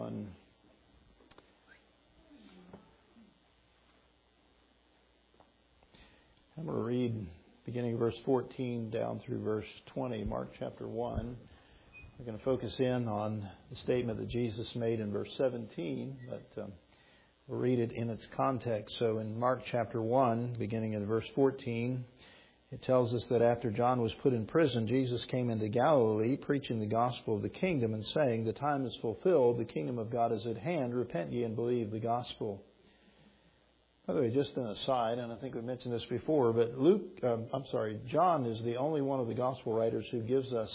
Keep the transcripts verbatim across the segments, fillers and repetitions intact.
one. I'm going to read beginning verse fourteen down through verse twenty, Mark chapter one. We're going to focus in on the statement that Jesus made in verse seventeen, but um, we'll read it in its context. So in Mark chapter one, beginning in verse fourteen, it tells us that after John was put in prison, Jesus came into Galilee, preaching the gospel of the kingdom and saying, "The time is fulfilled, the kingdom of God is at hand. Repent ye and believe the gospel." By the way, just an aside, and I think we mentioned this before, but Luke, um, I'm sorry, John is the only one of the gospel writers who gives us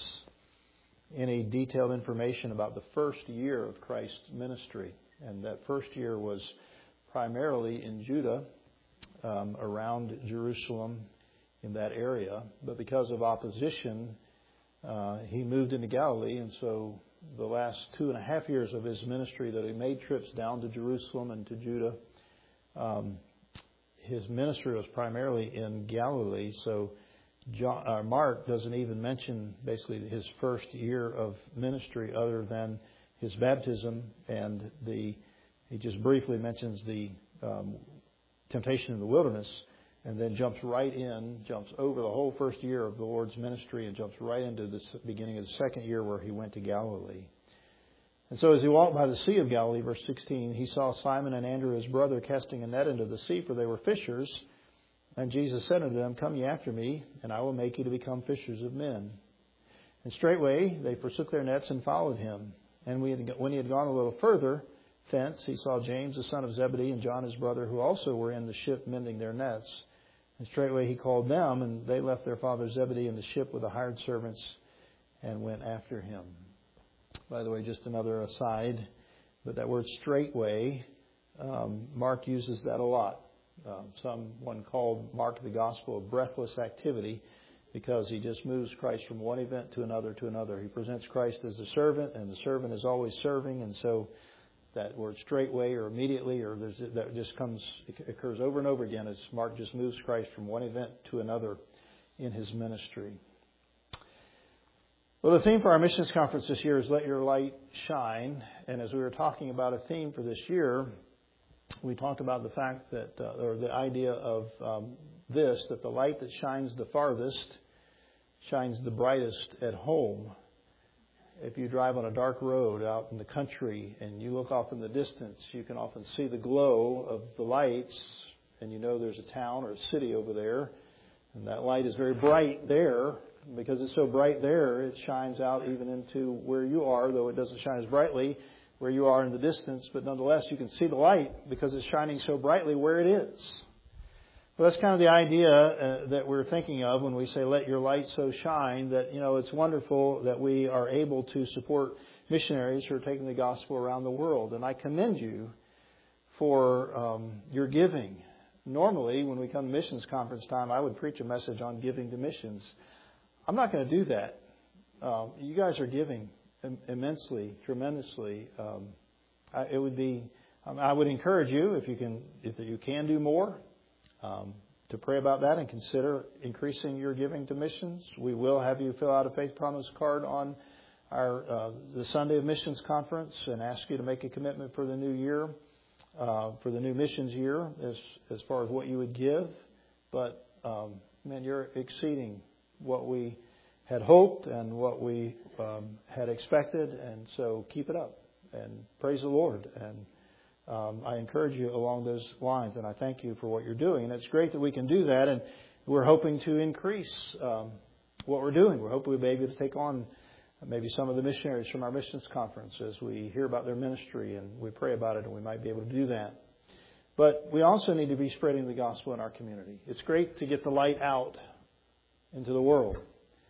any detailed information about the first year of Christ's ministry. And that first year was primarily in Judah, um, around Jerusalem, in that area. But because of opposition, uh, he moved into Galilee. And so the last two and a half years of his ministry that he made trips down to Jerusalem and to Judah, um, his ministry was primarily in Galilee. So John, uh, Mark doesn't even mention basically his first year of ministry other than his baptism, and the he just briefly mentions the um, temptation in the wilderness, and then jumps right in, jumps over the whole first year of the Lord's ministry and jumps right into the beginning of the second year where he went to Galilee. And so as he walked by the Sea of Galilee, verse sixteen, he saw Simon and Andrew his brother casting a net into the sea, for they were fishers. And Jesus said unto them, "Come ye after me, and I will make you to become fishers of men." And straightway they forsook their nets and followed him. And when he had gone a little further thence, he saw James the son of Zebedee and John his brother, who also were in the ship mending their nets. And straightway he called them, and they left their father Zebedee in the ship with the hired servants and went after him. By the way, just another aside, but that word straightway, um, Mark uses that a lot. Um, someone called Mark the gospel of breathless activity because he just moves Christ from one event to another to another. He presents Christ as a servant, and the servant is always serving, and so that word straightway or immediately or there's, that just comes occurs over and over again as Mark just moves Christ from one event to another in his ministry. Well, the theme for our missions conference this year is Let Your Light Shine. And as we were talking about a theme for this year, we talked about the fact that, uh, or the idea of um, this, that the light that shines the farthest shines the brightest at home. If you drive on a dark road out in the country and you look off in the distance, you can often see the glow of the lights, and you know there's a town or a city over there. And that light is very bright there. Because it's so bright there, it shines out even into where you are, though it doesn't shine as brightly where you are in the distance. But nonetheless, you can see the light because it's shining so brightly where it is. Well, that's kind of the idea uh, that we're thinking of when we say, let your light so shine, that, you know, it's wonderful that we are able to support missionaries who are taking the gospel around the world. And I commend you for um, your giving. Normally, when we come to missions conference time, I would preach a message on giving to missions. I'm not going to do that. Um, you guys are giving im- immensely, tremendously. Um, I, it would be. Um, I would encourage you, if you can, if you can do more, um, to pray about that and consider increasing your giving to missions. We will have you fill out a faith promise card on our uh, the Sunday of Missions Conference and ask you to make a commitment for the new year, uh, for the new missions year, as as far as what you would give. But um, man, you're exceeding what we had hoped and what we um, had expected, and so keep it up and praise the Lord. And um, I encourage you along those lines, and I thank you for what you're doing. And it's great that we can do that, and we're hoping to increase um, what we're doing. We're hoping we'll be able to take on maybe some of the missionaries from our missions conference as we hear about their ministry and we pray about it, and we might be able to do that. But we also need to be spreading the gospel in our community. It's great to get the light out into the world,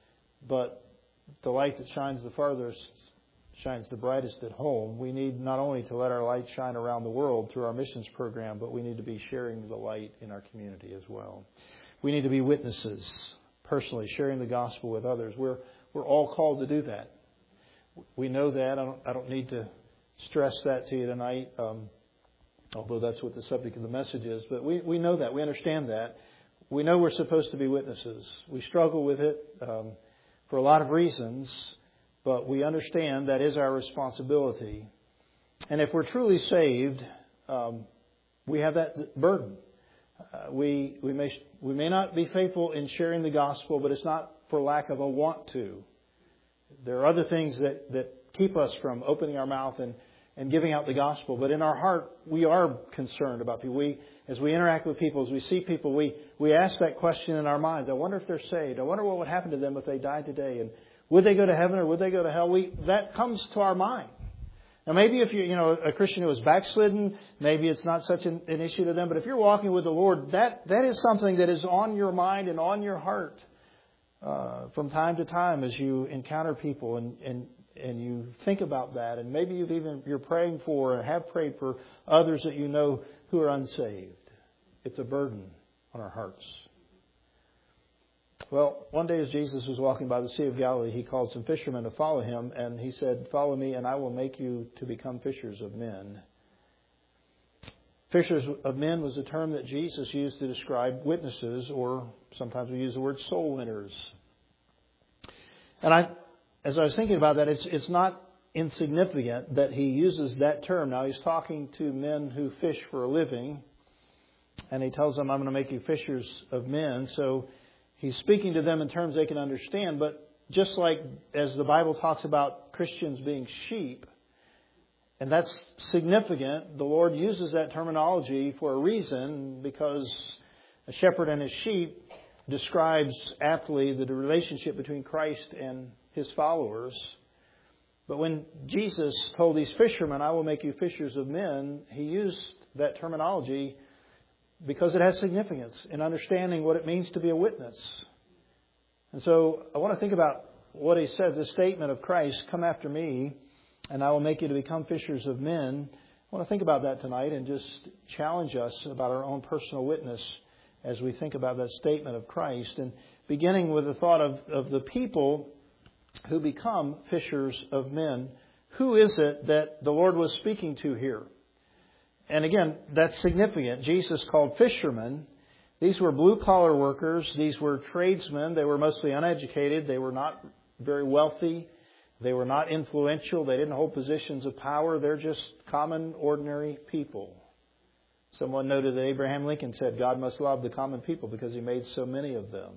but the light that shines the farthest shines the brightest at home. We need not only to let our light shine around the world through our missions program, but we need to be sharing the light in our community as well. We need to be witnesses, personally sharing the gospel with others. We're we're all called to do that. We know that. I don't I don't need to stress that to you tonight, um, although that's what the subject of the message is. But we, we know that. We understand that. We know we're supposed to be witnesses. We struggle with it um, for a lot of reasons, but we understand that is our responsibility. And if we're truly saved, um, we have that burden. Uh, we we may we may not be faithful in sharing the gospel, but it's not for lack of a want to. There are other things that, that keep us from opening our mouth and, and giving out the gospel. But in our heart, we are concerned about people. We, as we interact with people, as we see people, we, we ask that question in our minds. I wonder if they're saved. I wonder what would happen to them if they died today. And would they go to heaven or would they go to hell? We that comes to our mind. Now, maybe if you're you know, a Christian who is backslidden, maybe it's not such an, an issue to them. But if you're walking with the Lord, that, that is something that is on your mind and on your heart uh, from time to time as you encounter people and, and, and you think about that. And maybe you've even, you're praying for and have prayed for others that you know who are unsaved. It's a burden on our hearts. Well, one day as Jesus was walking by the Sea of Galilee, He called some fishermen to follow Him, and He said, "Follow me, and I will make you to become fishers of men." Fishers of men was a term that Jesus used to describe witnesses, or sometimes we use the word soul winners. And I, as I was thinking about that, it's, it's not insignificant that He uses that term. Now, He's talking to men who fish for a living, and He tells them, "I'm going to make you fishers of men." So He's speaking to them in terms they can understand. But just like as the Bible talks about Christians being sheep, and that's significant, the Lord uses that terminology for a reason, because a shepherd and his sheep describes aptly the relationship between Christ and His followers. But when Jesus told these fishermen, "I will make you fishers of men," He used that terminology because it has significance in understanding what it means to be a witness. And so I want to think about what He says, the statement of Christ, "Come after me, and I will make you to become fishers of men." I want to think about that tonight and just challenge us about our own personal witness as we think about that statement of Christ. And beginning with the thought of, of the people who become fishers of men. Who is it that the Lord was speaking to here? And again, that's significant. Jesus called fishermen. These were blue-collar workers. These were tradesmen. They were mostly uneducated. They were not very wealthy. They were not influential. They didn't hold positions of power. They're just common, ordinary people. Someone noted that Abraham Lincoln said, "God must love the common people because He made so many of them."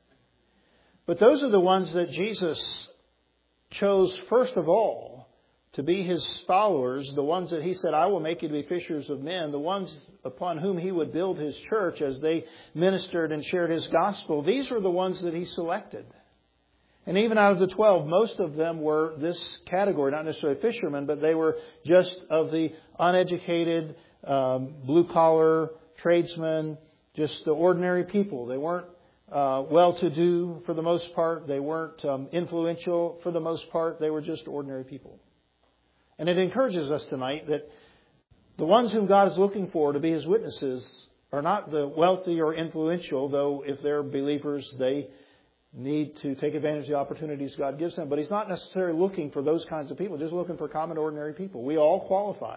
But those are the ones that Jesus chose first of all to be His followers, the ones that He said, "I will make you to be fishers of men," the ones upon whom He would build His church as they ministered and shared His gospel. These were the ones that He selected. And even out of the twelve, most of them were this category, not necessarily fishermen, but they were just of the uneducated, um, blue-collar tradesmen, just the ordinary people. They weren't uh, well-to-do for the most part. They weren't um, influential for the most part. They were just ordinary people. And it encourages us tonight that the ones whom God is looking for to be His witnesses are not the wealthy or influential, though if they're believers, they need to take advantage of the opportunities God gives them. But He's not necessarily looking for those kinds of people, just looking for common, ordinary people. We all qualify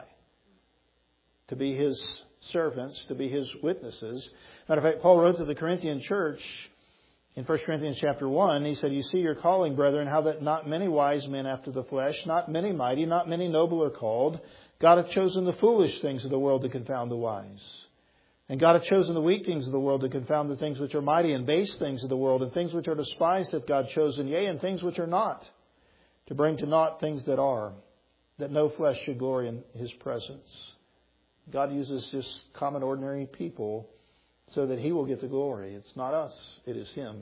to be His servants, to be His witnesses. Matter of fact, Paul wrote to the Corinthian church in First Corinthians chapter one, he said, "You see your calling, brethren, how that not many wise men after the flesh, not many mighty, not many noble are called. God hath chosen the foolish things of the world to confound the wise. And God hath chosen the weak things of the world to confound the things which are mighty, and base things of the world, and things which are despised hath God chosen, yea, and things which are not, to bring to naught things that are, that no flesh should glory in His presence." God uses just common, ordinary people so that He will get the glory. It's not us, it is Him.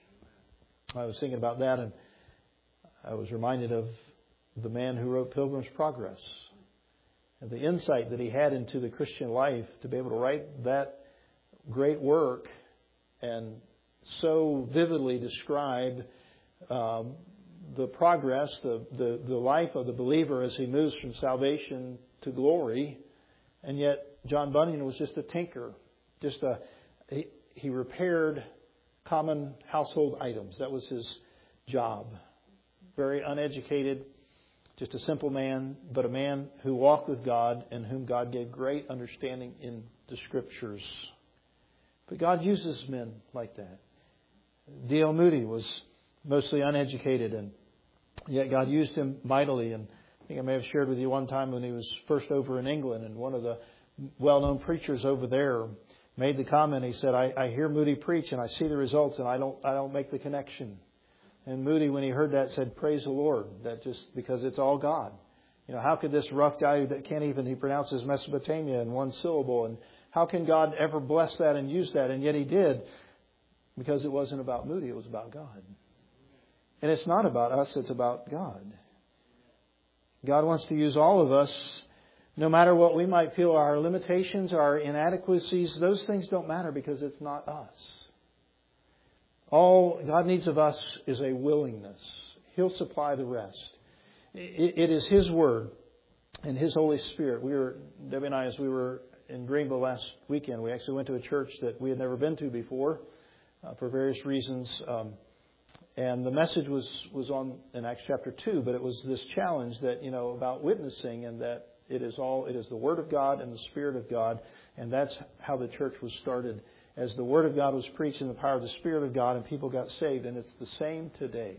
I was thinking about that, and I was reminded of the man who wrote Pilgrim's Progress and the insight that he had into the Christian life to be able to write that great work and so vividly describe um, the progress, the, the, the life of the believer as he moves from salvation to glory. And yet John Bunyan was just a tinker, just a He, he repaired common household items. That was his job. Very uneducated, just a simple man, but a man who walked with God and whom God gave great understanding in the Scriptures. But God uses men like that. D L Moody was mostly uneducated, and yet God used him mightily. And I think I may have shared with you one time when he was first over in England, and one of the well-known preachers over there made the comment. He said, I, I hear Moody preach and I see the results and I don't I don't make the connection. And Moody, when he heard that, said, praise the Lord. That just because it's all God. You know, how could this rough guy that can't even, he pronounces Mesopotamia in one syllable, and how can God ever bless that and use that? And yet He did, because it wasn't about Moody, it was about God. And it's not about us, it's about God. God wants to use all of us, no matter what we might feel our limitations, our inadequacies. Those things don't matter because it's not us. All God needs of us is a willingness. He'll supply the rest. It is His Word and His Holy Spirit. We were, Debbie and I, as we were in Greenville last weekend, we actually went to a church that we had never been to before uh, for various reasons. Um, and the message was, was on in Acts chapter two, but it was this challenge that, you know, about witnessing, and that it is all, it is the Word of God and the Spirit of God. And that's how the church was started. As the Word of God was preached in the power of the Spirit of God, and people got saved. And it's the same today.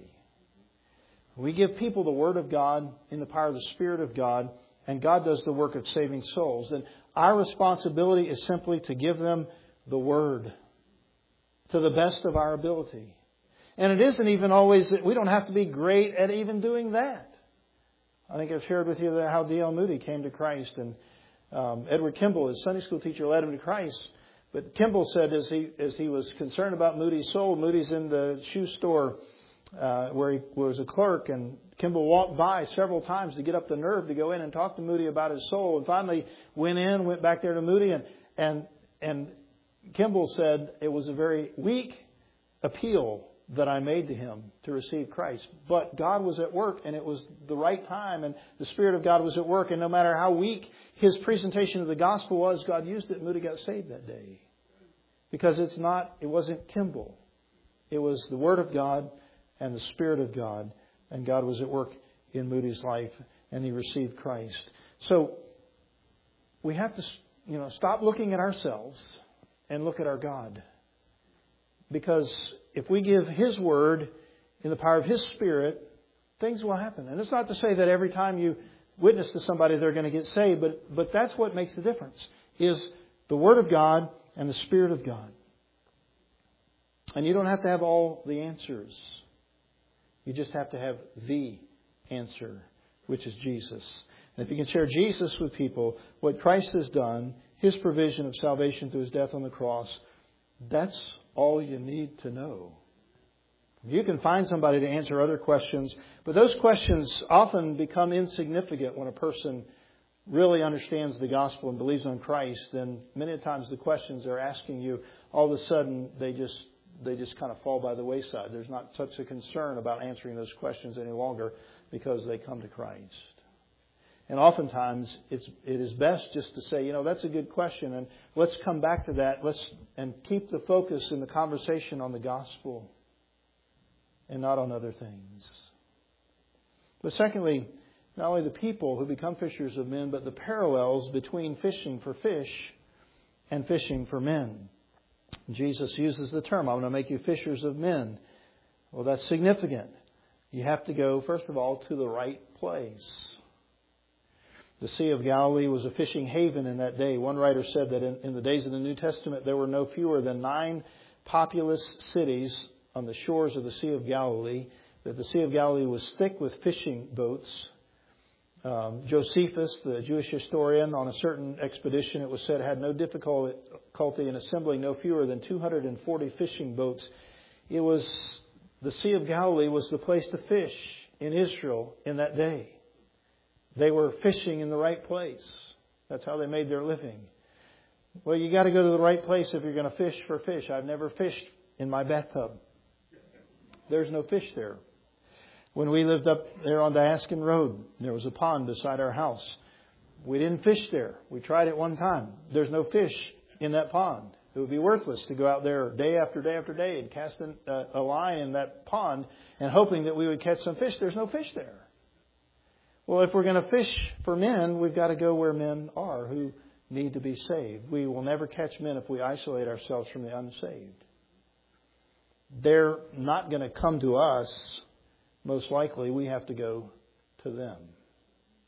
We give people the Word of God in the power of the Spirit of God, and God does the work of saving souls. And our responsibility is simply to give them the Word to the best of our ability. And it isn't even always that we don't have to be great at even doing that. I think I've shared with you how D L Moody came to Christ, and um, Edward Kimball, his Sunday school teacher, led him to Christ. But Kimball said as he as he was concerned about Moody's soul, Moody's in the shoe store uh, where he was a clerk, and Kimball walked by several times to get up the nerve to go in and talk to Moody about his soul, and finally went in, went back there to Moody, and and and Kimball said it was a very weak appeal that I made to him to receive Christ. But God was at work, and it was the right time, and the Spirit of God was at work, and no matter how weak his presentation of the gospel was, God used it, and Moody got saved that day. Because it's not, it wasn't Kimball. It was the Word of God and the Spirit of God, and God was at work in Moody's life, and he received Christ. So we have to, you know, stop looking at ourselves and look at our God. Because if we give His Word in the power of His Spirit, things will happen. And it's not to say that every time you witness to somebody they're going to get saved, but, but that's what makes the difference, is the Word of God and the Spirit of God. And you don't have to have all the answers. You just have to have the answer, which is Jesus. And if you can share Jesus with people, what Christ has done, His provision of salvation through His death on the cross, that's all you need to know. You can find somebody to answer other questions, but those questions often become insignificant when a person really understands the gospel and believes on Christ. Then many times the questions they're asking you, all of a sudden they just they just kind of fall by the wayside. There's not such a concern about answering those questions any longer because they come to Christ. And oftentimes it's it is best just to say, you know, that's a good question, and let's come back to that. Let's and keep the focus in the conversation on the gospel and not on other things. But secondly, not only the people who become fishers of men, but the parallels between fishing for fish and fishing for men. Jesus uses the term, I'm going to make you fishers of men. Well, that's significant. You have to go, first of all, to the right place. The Sea of Galilee was a fishing haven in that day. One writer said that in, in the days of the New Testament, there were no fewer than nine populous cities on the shores of the Sea of Galilee. That the Sea of Galilee was thick with fishing boats. Um, Josephus, the Jewish historian, on a certain expedition, it was said, had no difficulty in assembling no fewer than two hundred forty fishing boats. It was, the Sea of Galilee was the place to fish in Israel in that day. They were fishing in the right place. That's how they made their living. Well, you got to go to the right place if you're going to fish for fish. I've never fished in my bathtub. There's no fish there. When we lived up there on Diaskin Road, there was a pond beside our house. We didn't fish there. We tried it one time. There's no fish in that pond. It would be worthless to go out there day after day after day and cast a line in that pond and hoping that we would catch some fish. There's no fish there. Well, if we're going to fish for men, we've got to go where men are who need to be saved. We will never catch men if we isolate ourselves from the unsaved. They're not going to come to us. Most likely, we have to go to them.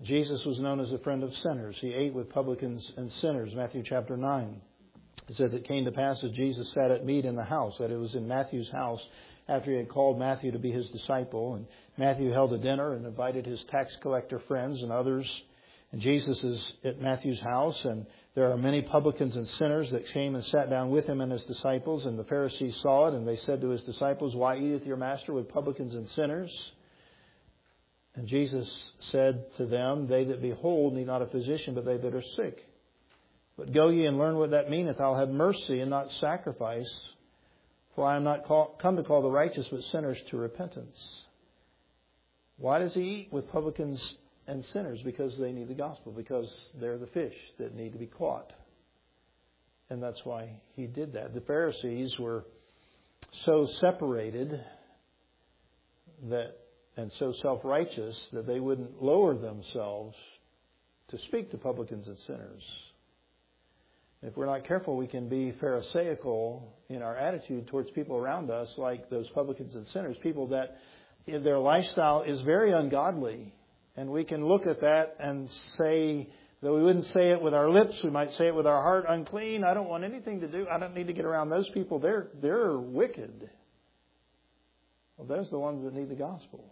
Jesus was known as a friend of sinners. He ate with publicans and sinners. Matthew chapter nine. It says it came to pass as Jesus sat at meat in the house, that it was in Matthew's house, after he had called Matthew to be his disciple. And Matthew held a dinner and invited his tax collector friends and others. And Jesus is at Matthew's house, and there are many publicans and sinners that came and sat down with him and his disciples. And the Pharisees saw it, and they said to his disciples, "Why eateth your master with publicans and sinners?" And Jesus said to them, "They that be whole need not a physician, but they that are sick. But go ye and learn what that meaneth. I'll have mercy and not sacrifice. For I am not call, come to call the righteous, but sinners to repentance." Why does he eat with publicans and sinners? Because they need the gospel. Because they're the fish that need to be caught. And that's why he did that. The Pharisees were so separated that and so self-righteous that they wouldn't lower themselves to speak to publicans and sinners. If we're not careful, we can be pharisaical in our attitude towards people around us, like those publicans and sinners, people that their lifestyle is very ungodly. And we can look at that and say, though we wouldn't say it with our lips, we might say it with our heart, unclean. I don't want anything to do. I don't need to get around those people. They're, they're wicked. Well, those are the ones that need the gospel.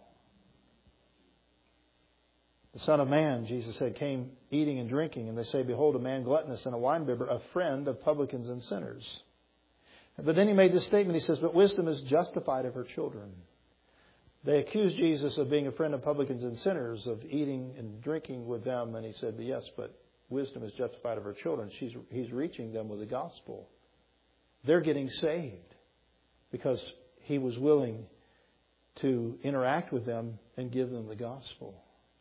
The Son of Man, Jesus said, came eating and drinking. And they say, "Behold, a man gluttonous and a winebibber, a friend of publicans and sinners." But then he made this statement. He says, "But wisdom is justified of her children." They accused Jesus of being a friend of publicans and sinners, of eating and drinking with them. And he said, "Yes, but wisdom is justified of her children." She's, he's reaching them with the gospel. They're getting saved because he was willing to interact with them and give them the gospel.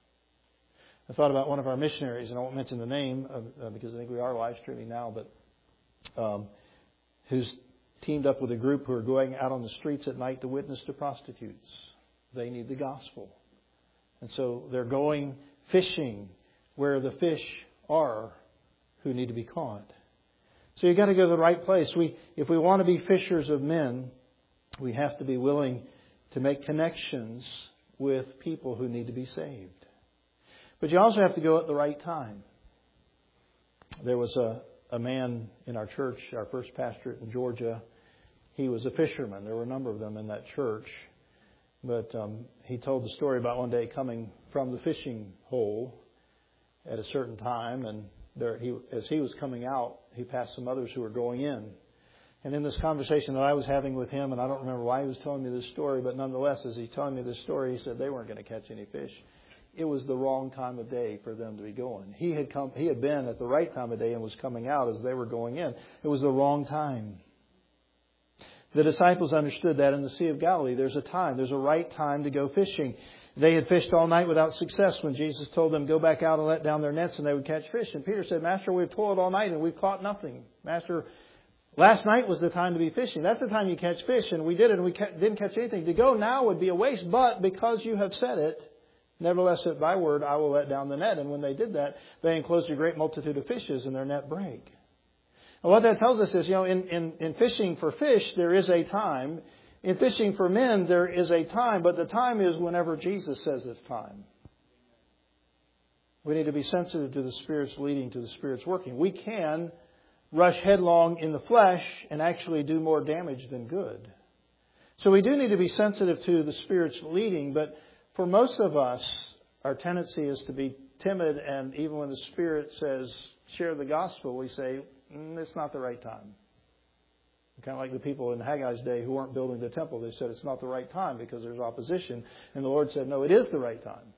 I thought about one of our missionaries, and I won't mention the name uh, because I think we are live streaming now, but um, who's teamed up with a group who are going out on the streets at night to witness to prostitutes. They need the gospel. And so they're going fishing where the fish are who need to be caught. So you've got to go to the right place. We, if we want to be fishers of men, we have to be willing to make connections with people who need to be saved. But you also have to go at the right time. There was a, a man in our church, our first pastorate in Georgia. He was a fisherman. There were a number of them in that church. But um, he told the story about one day coming from the fishing hole at a certain time. And there, he, as he was coming out, he passed some others who were going in. And in this conversation that I was having with him, and I don't remember why he was telling me this story, but nonetheless, as he's telling me this story, he said they weren't going to catch any fish. It was the wrong time of day for them to be going. He had come. He had been at the right time of day and was coming out as they were going in. It was the wrong time. The disciples understood that in the Sea of Galilee. There's a time. There's a right time to go fishing. They had fished all night without success when Jesus told them, "Go back out and let down their nets," and they would catch fish. And Peter said, "Master, we've toiled all night and we've caught nothing. Master, last night was the time to be fishing. That's the time you catch fish, and we did it and we didn't catch anything. To go now would be a waste, but because you have said it, nevertheless, at thy word, I will let down the net." And when they did that, they enclosed a great multitude of fishes, and their net brake. And what that tells us is, you know, in, in, in fishing for fish, there is a time. In fishing for men, there is a time, but the time is whenever Jesus says it's time. We need to be sensitive to the Spirit's leading, to the Spirit's working. We can rush headlong in the flesh and actually do more damage than good. So we do need to be sensitive to the Spirit's leading, but for most of us, our tendency is to be timid, and even when the Spirit says, share the gospel, we say, mm, it's not the right time. Kind of like the people in Haggai's day who weren't building the temple. They said it's not the right time because there's opposition. And the Lord said, no, it is the right time.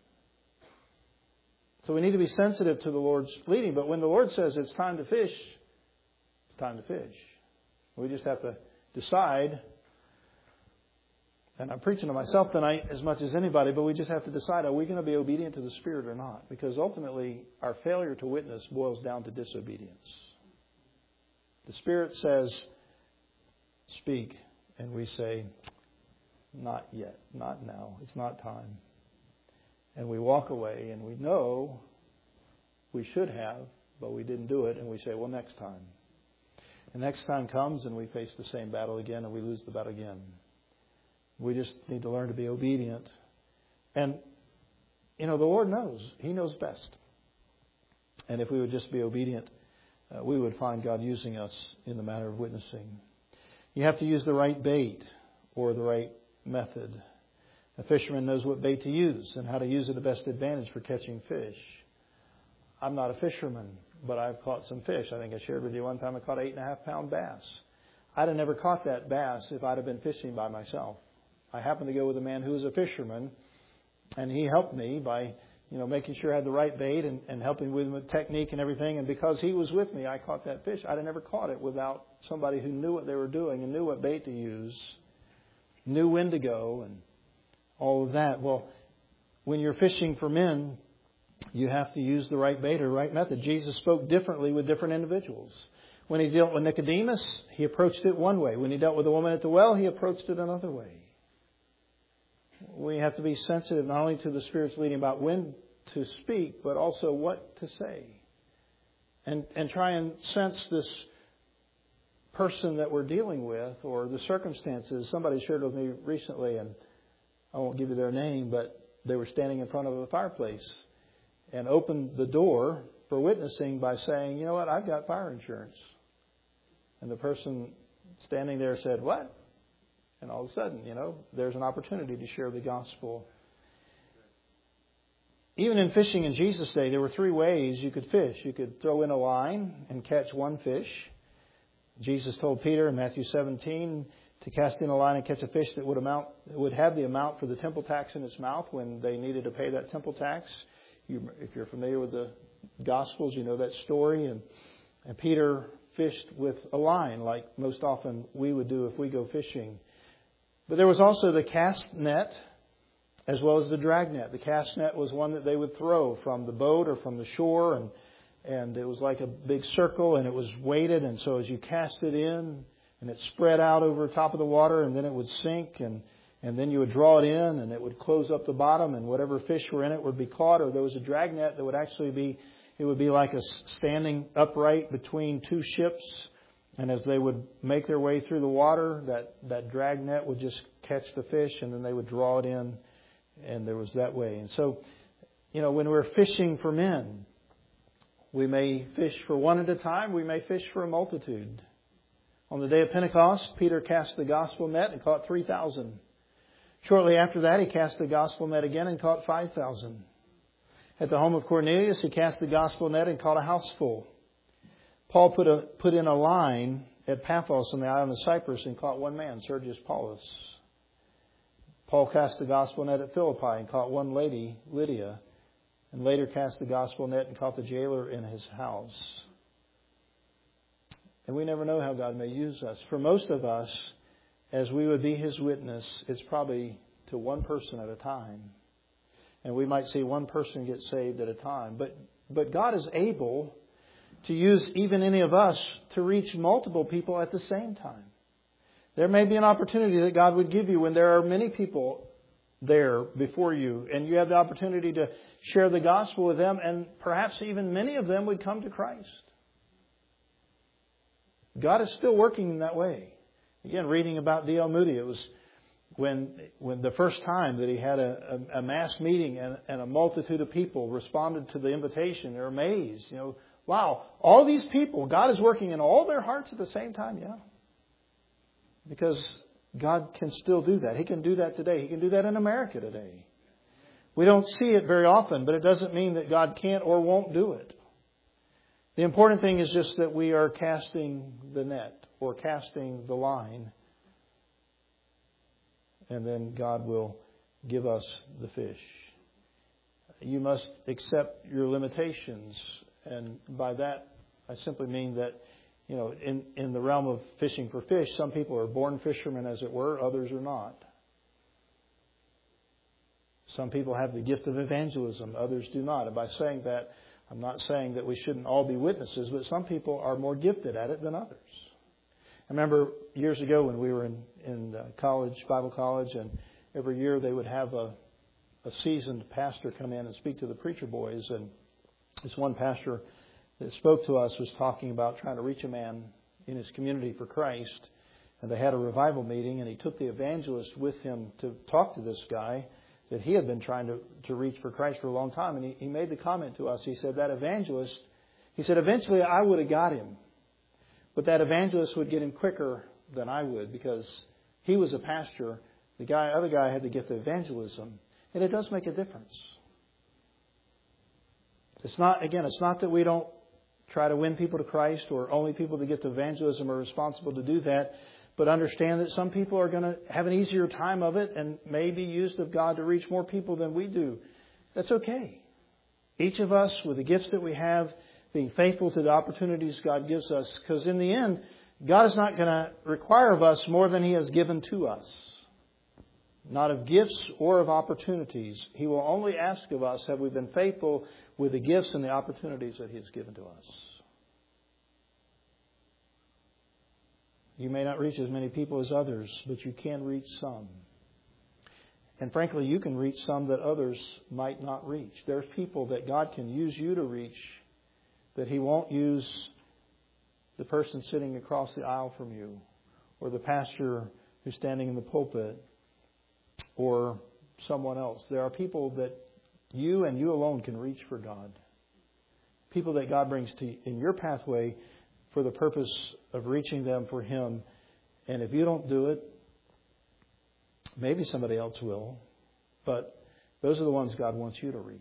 So we need to be sensitive to the Lord's leading. But when the Lord says it's time to fish, it's time to fish. We just have to decide. And I'm preaching to myself tonight as much as anybody, but we just have to decide, are we going to be obedient to the Spirit or not? Because ultimately, our failure to witness boils down to disobedience. The Spirit says, speak, and we say, not yet, not now, it's not time. And we walk away, and we know we should have, but we didn't do it, and we say, well, next time. And next time comes, and we face the same battle again, and we lose the battle again. We just need to learn to be obedient. And you know, the Lord knows. He knows best. And if we would just be obedient, uh, we would find God using us in the matter of witnessing. You have to use the right bait or the right method. A fisherman knows what bait to use and how to use it to best advantage for catching fish. I'm not a fisherman, but I've caught some fish. I think I shared with you one time I caught an eight and a half pound bass. I'd have never caught that bass if I'd have been fishing by myself. I happened to go with a man who was a fisherman, and he helped me by, you know, making sure I had the right bait and, and helping with, with technique and everything. And because he was with me, I caught that fish. I'd have never caught it without somebody who knew what they were doing and knew what bait to use, knew when to go, and all of that. Well, when you're fishing for men, you have to use the right bait or right method. Jesus spoke differently with different individuals. When he dealt with Nicodemus, he approached it one way. When he dealt with the woman at the well, he approached it another way. We have to be sensitive not only to the Spirit's leading about when to speak, but also what to say. And, and try and sense this person that we're dealing with or the circumstances. Somebody shared with me recently, and I won't give you their name, but they were standing in front of a fireplace and opened the door for witnessing by saying, you know what, I've got fire insurance. And the person standing there said, what? And all of a sudden, you know, there's an opportunity to share the gospel. Even in fishing in Jesus' day, there were three ways you could fish. You could throw in a line and catch one fish. Jesus told Peter in Matthew seventeen to cast in a line and catch a fish that would amount would have the amount for the temple tax in its mouth when they needed to pay that temple tax. You, if you're familiar with the Gospels, you know that story. And, and Peter fished with a line like most often we would do if we go fishing. But there was also the cast net as well as the drag net. The cast net was one that they would throw from the boat or from the shore, and and it was like a big circle, and it was weighted, and so as you cast it in, and it spread out over the top of the water, and then it would sink, and and then you would draw it in, and it would close up the bottom, and whatever fish were in it would be caught. Or there was a drag net that would actually be, it would be like a standing upright between two ships. And as they would make their way through the water, that, that drag net would just catch the fish, and then they would draw it in, and there was that way. And so, you know, when we're fishing for men, we may fish for one at a time, we may fish for a multitude. On the day of Pentecost, Peter cast the gospel net and caught three thousand. Shortly after that, he cast the gospel net again and caught five thousand. At the home of Cornelius, he cast the gospel net and caught a house full. Paul put a put in a line at Paphos on the island of Cyprus and caught one man, Sergius Paulus. Paul cast the gospel net at Philippi and caught one lady, Lydia, and later cast the gospel net and caught the jailer in his house. And we never know how God may use us. For most of us, as we would be His witness, it's probably to one person at a time. And we might see one person get saved at a time. But but God is able to use even any of us to reach multiple people at the same time. There may be an opportunity that God would give you when there are many people there before you, and you have the opportunity to share the gospel with them, and perhaps even many of them would come to Christ. God is still working in that way. Again, reading about D L Moody, it was when when the first time that he had a, a, a mass meeting and, and a multitude of people responded to the invitation. They're amazed, you know. Wow, all these people, God is working in all their hearts at the same time, yeah. Because God can still do that. He can do that today. He can do that in America today. We don't see it very often, but it doesn't mean that God can't or won't do it. The important thing is just that we are casting the net or casting the line, and then God will give us the fish. You must accept your limitations. And by that, I simply mean that, you know, in, in the realm of fishing for fish, some people are born fishermen, as it were, others are not. Some people have the gift of evangelism, others do not. And by saying that, I'm not saying that we shouldn't all be witnesses, but some people are more gifted at it than others. I remember years ago when we were in, in college, Bible college, and every year they would have a, a seasoned pastor come in and speak to the preacher boys. And this one pastor that spoke to us was talking about trying to reach a man in his community for Christ. And they had a revival meeting, and he took the evangelist with him to talk to this guy. that he had been trying to, to reach for Christ for a long time. And he, he made the comment to us. He said, that evangelist, he said, eventually I would have got him. But that evangelist would get him quicker than I would because he was a pastor. The guy, other guy had the gift of evangelism. And it does make a difference. It's not, again, it's not that we don't try to win people to Christ or only people that get to evangelism are responsible to do that. But understand that some people are going to have an easier time of it and may be used of God to reach more people than we do. That's okay. Each of us, with the gifts that we have, being faithful to the opportunities God gives us. Because in the end, God is not going to require of us more than He has given to us. Not of gifts or of opportunities. He will only ask of us, have we been faithful with the gifts and the opportunities that He has given to us. You may not reach as many people as others, but you can reach some. And frankly, you can reach some that others might not reach. There's people that God can use you to reach that He won't use the person sitting across the aisle from you, or the pastor who's standing in the pulpit, or someone else. There are people that you and you alone can reach for God. People that God brings to in your pathway for the purpose of reaching them for Him. And if you don't do it, maybe somebody else will. But those are the ones God wants you to reach.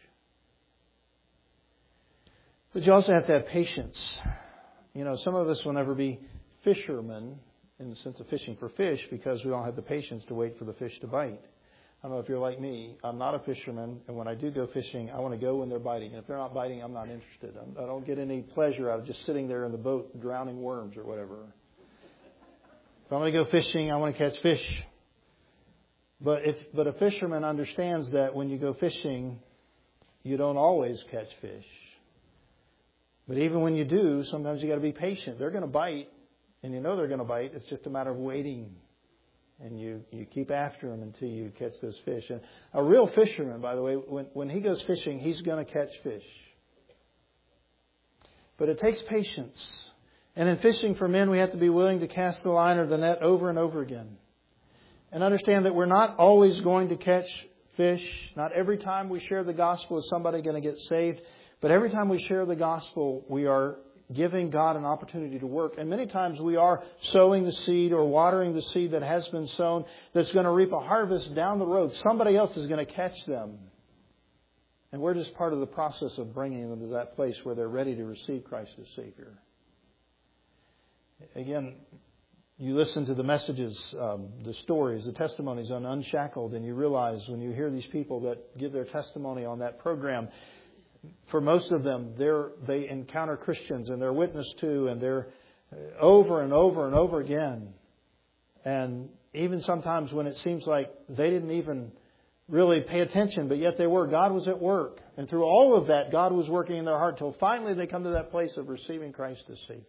But you also have to have patience. You know, some of us will never be fishermen in the sense of fishing for fish because we don't have the patience to wait for the fish to bite. I don't know if you're like me. I'm not a fisherman, and when I do go fishing, I want to go when they're biting. And if they're not biting, I'm not interested. I don't get any pleasure out of just sitting there in the boat drowning worms or whatever. If I'm going to go fishing, I want to catch fish. But if but a fisherman understands that when you go fishing, you don't always catch fish. But even when you do, sometimes you got to be patient. They're going to bite, and you know they're going to bite. It's just a matter of waiting. And you, you keep after them until you catch those fish. And a real fisherman, by the way, when, when he goes fishing, he's going to catch fish. But it takes patience. And in fishing for men, we have to be willing to cast the line or the net over and over again. And understand that we're not always going to catch fish. Not every time we share the gospel is somebody going to get saved. But every time we share the gospel, we are giving God an opportunity to work. And many times we are sowing the seed or watering the seed that has been sown that's going to reap a harvest down the road. Somebody else is going to catch them. And we're just part of the process of bringing them to that place where they're ready to receive Christ as Savior. Again, you listen to the messages, um, the stories, the testimonies on Unshackled, and you realize when you hear these people that give their testimony on that program, for most of them, they're, they encounter Christians and they're witnessed to, and they're over and over and over again. And even sometimes when it seems like they didn't even really pay attention, but yet they were. God was at work. And through all of that, God was working in their heart until finally they come to that place of receiving Christ as Savior.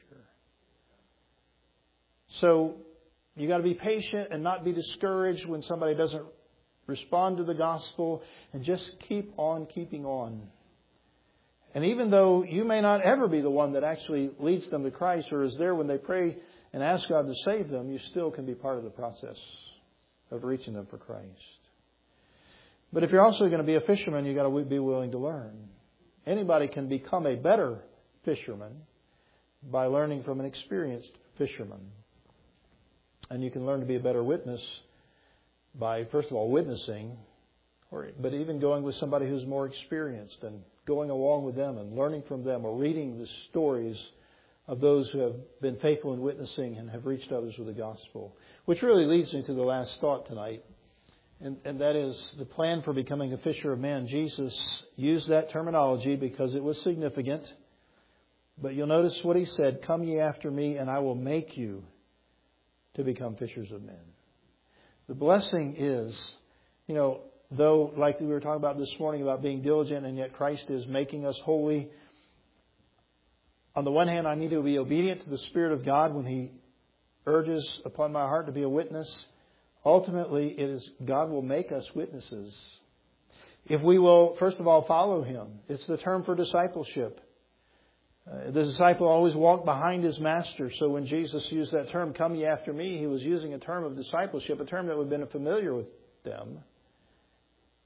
So you got to be patient and not be discouraged when somebody doesn't respond to the gospel, and just keep on keeping on. And even though you may not ever be the one that actually leads them to Christ or is there when they pray and ask God to save them, you still can be part of the process of reaching them for Christ. But if you're also going to be a fisherman, you've got to be willing to learn. Anybody can become a better fisherman by learning from an experienced fisherman. And you can learn to be a better witness by, first of all, witnessing, or but even going with somebody who's more experienced and going along with them and learning from them, or reading the stories of those who have been faithful in witnessing and have reached others with the gospel. Which really leads me to the last thought tonight, and, and that is the plan for becoming a fisher of men. Jesus used that terminology because it was significant. But you'll notice what He said, "Come ye after me, and I will make you to become fishers of men." The blessing is, you know, though, like we were talking about this morning about being diligent, and yet Christ is making us holy. On the one hand, I need to be obedient to the Spirit of God when He urges upon my heart to be a witness. Ultimately, it is God will make us witnesses. If we will, first of all, follow Him. It's the term for discipleship. Uh, the disciple always walked behind his master. So when Jesus used that term, "Come ye after me," He was using a term of discipleship, a term that would have been familiar with them.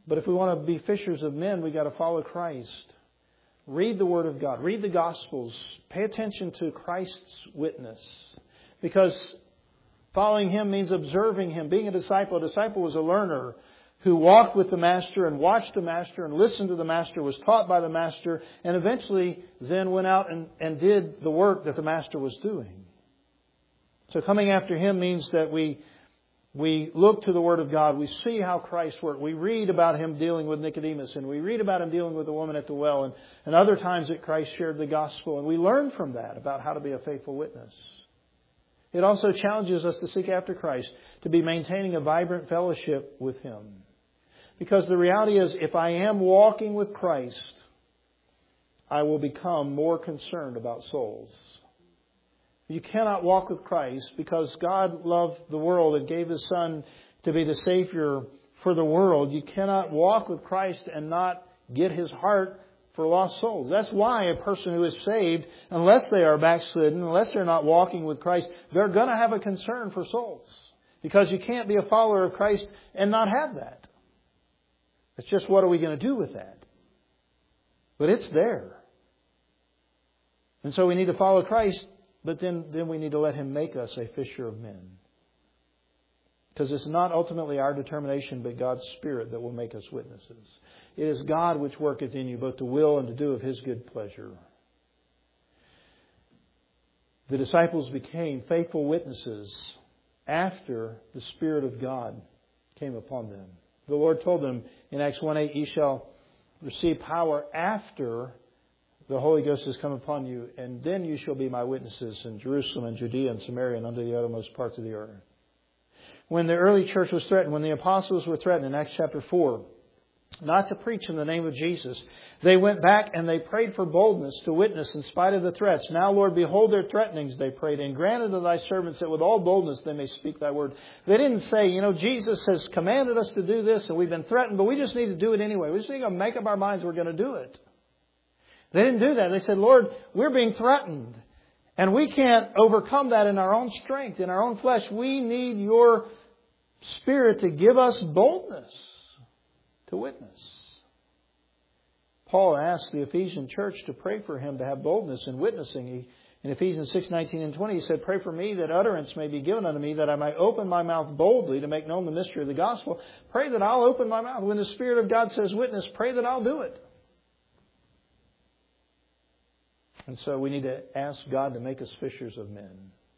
But if we want to be fishers of men, we've got to follow Christ. Read the Word of God. Read the Gospels. Pay attention to Christ's witness. Because following Him means observing Him. Being a disciple. A disciple was a learner who walked with the Master and watched the Master and listened to the Master, was taught by the Master, and eventually then went out and, and did the work that the Master was doing. So coming after Him means that we we look to the Word of God. We see how Christ worked. We read about Him dealing with Nicodemus, and we read about Him dealing with the woman at the well, and, and other times that Christ shared the gospel. And we learn from that about how to be a faithful witness. It also challenges us to seek after Christ, to be maintaining a vibrant fellowship with Him. Because the reality is, if I am walking with Christ, I will become more concerned about souls. You cannot walk with Christ because God loved the world and gave His Son to be the Savior for the world. You cannot walk with Christ and not get His heart for lost souls. That's why a person who is saved, unless they are backslidden, unless they're not walking with Christ, they're going to have a concern for souls. Because you can't be a follower of Christ and not have that. It's just, what are we going to do with that? But it's there. And so we need to follow Christ, but then, then we need to let Him make us a fisher of men. Because it's not ultimately our determination, but God's Spirit that will make us witnesses. It is God which worketh in you both to will and to do of His good pleasure. The disciples became faithful witnesses after the Spirit of God came upon them. The Lord told them in Acts one eight, ye shall receive power after the Holy Ghost has come upon you, and then you shall be my witnesses in Jerusalem and Judea and Samaria and unto the uttermost parts of the earth. When the early church was threatened, when the apostles were threatened in Acts chapter four, not to preach in the name of Jesus, they went back and they prayed for boldness to witness in spite of the threats. Now, Lord, behold their threatenings, they prayed, and grant unto thy servants that with all boldness they may speak thy word. They didn't say, you know, Jesus has commanded us to do this and we've been threatened, but we just need to do it anyway. We just need to make up our minds we're going to do it. They didn't do that. They said, Lord, we're being threatened. And we can't overcome that in our own strength, in our own flesh. We need your Spirit to give us boldness to witness. Paul asked the Ephesian church to pray for him to have boldness in witnessing. He, in Ephesians six nineteen and twenty, he said, pray for me that utterance may be given unto me, that I might open my mouth boldly to make known the mystery of the gospel. Pray that I'll open my mouth. When the Spirit of God says witness, pray that I'll do it. And so we need to ask God to make us fishers of men.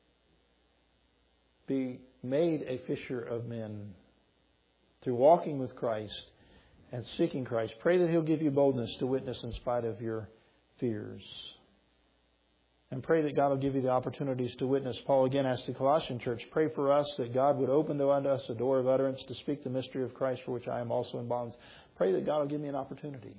Be made a fisher of men through walking with Christ and seeking Christ. Pray that He'll give you boldness to witness in spite of your fears. And pray that God will give you the opportunities to witness. Paul again asked the Colossian church, pray for us that God would open unto us a door of utterance to speak the mystery of Christ, for which I am also in bonds. Pray that God will give me an opportunity.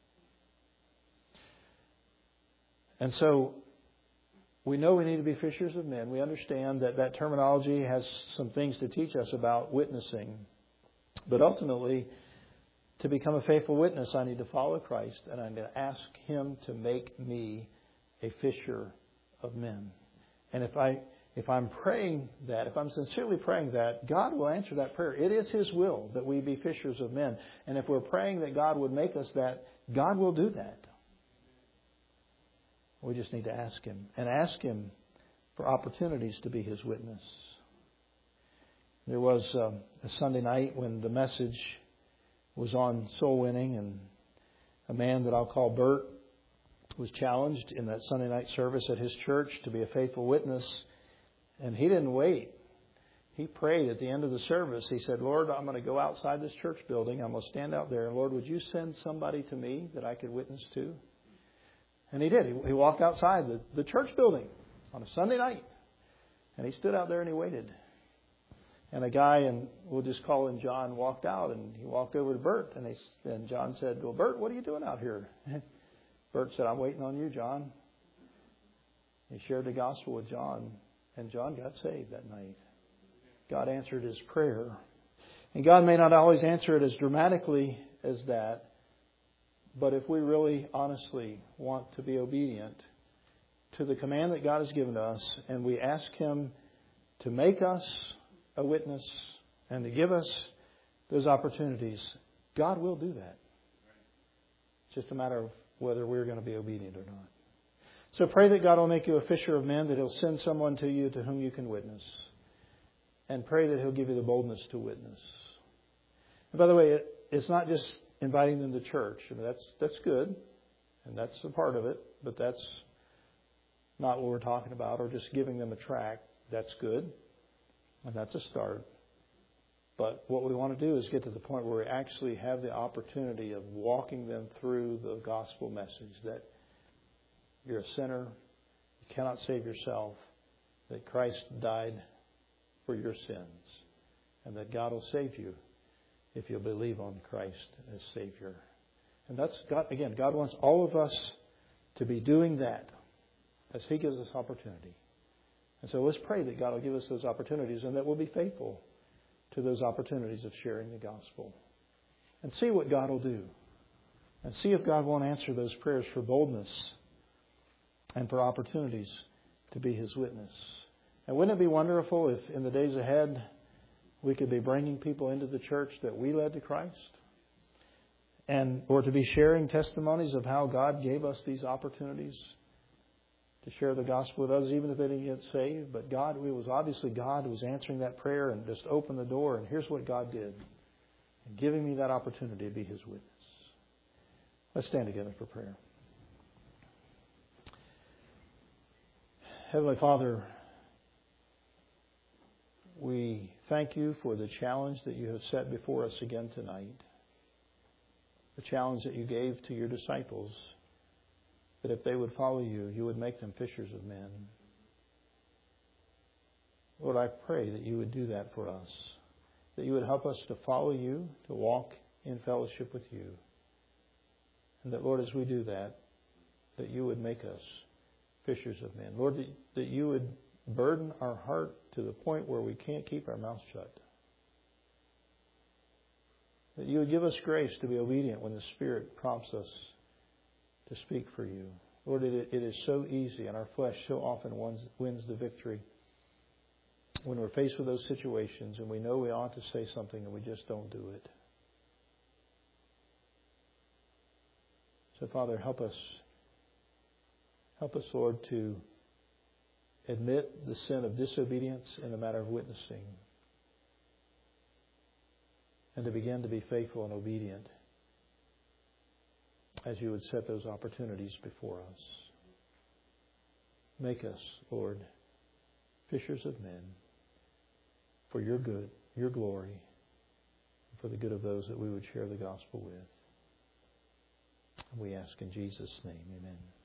And so we know we need to be fishers of men. We understand that that terminology has some things to teach us about witnessing. But ultimately, to become a faithful witness, I need to follow Christ and I need to ask Him to make me a fisher of men. And if I if I'm praying that, if I'm sincerely praying that, God will answer that prayer. It is His will that we be fishers of men. And if we're praying that God would make us that, God will do that. We just need to ask Him and ask Him for opportunities to be His witness. There was um, a Sunday night when the message was on soul winning, and a man that I'll call Bert was challenged in that Sunday night service at his church to be a faithful witness. And he didn't wait. He prayed at the end of the service. He said, Lord, I'm going to go outside this church building. I'm going to stand out there. And Lord, would you send somebody to me that I could witness to? And he did. He, he walked outside the, the church building on a Sunday night. And he stood out there and he waited. And a guy, and we'll just call him John, walked out. And he walked over to Bert. And, he, and John said, well, Bert, what are you doing out here? Bert said, I'm waiting on you, John. He shared the gospel with John. And John got saved that night. God answered his prayer. And God may not always answer it as dramatically as that. But if we really honestly want to be obedient to the command that God has given to us, and we ask Him to make us a witness and to give us those opportunities, God will do that. It's just a matter of whether we're going to be obedient or not. So pray that God will make you a fisher of men, that He'll send someone to you to whom you can witness. And pray that He'll give you the boldness to witness. And by the way, it, it's not just inviting them to church. I mean, that's that's good, and that's a part of it, but that's not what we're talking about, or just giving them a tract. That's good, and that's a start. But what we want to do is get to the point where we actually have the opportunity of walking them through the gospel message that you're a sinner, you cannot save yourself, that Christ died for your sins, and that God will save you if you'll believe on Christ as Savior. And that's God. Again, God wants all of us to be doing that as He gives us opportunity. And so let's pray that God will give us those opportunities and that we'll be faithful to those opportunities of sharing the gospel. And see what God will do. And see if God won't answer those prayers for boldness and for opportunities to be His witness. And wouldn't it be wonderful if in the days ahead we could be bringing people into the church that we led to Christ? And or to be sharing testimonies of how God gave us these opportunities to share the gospel with others, even if they didn't get saved. But God, it was obviously God who was answering that prayer and just opened the door. And here's what God did, and giving me that opportunity to be His witness. Let's stand together for prayer. Heavenly Father, we thank You for the challenge that You have set before us again tonight. The challenge that You gave to Your disciples, that if they would follow You, You would make them fishers of men. Lord, I pray that You would do that for us. That You would help us to follow You, to walk in fellowship with You. And that, Lord, as we do that, that You would make us fishers of men. Lord, that, that You would burden our heart to the point where we can't keep our mouth shut. That You would give us grace to be obedient when the Spirit prompts us to speak for You. Lord, it, it is so easy, and our flesh so often wins, wins the victory when we're faced with those situations and we know we ought to say something and we just don't do it. So, Father, help us. Help us, Lord, to admit the sin of disobedience in the matter of witnessing, and to begin to be faithful and obedient as You would set those opportunities before us. Make us, Lord, fishers of men for Your good, Your glory, and for the good of those that we would share the gospel with. And we ask in Jesus' name, amen.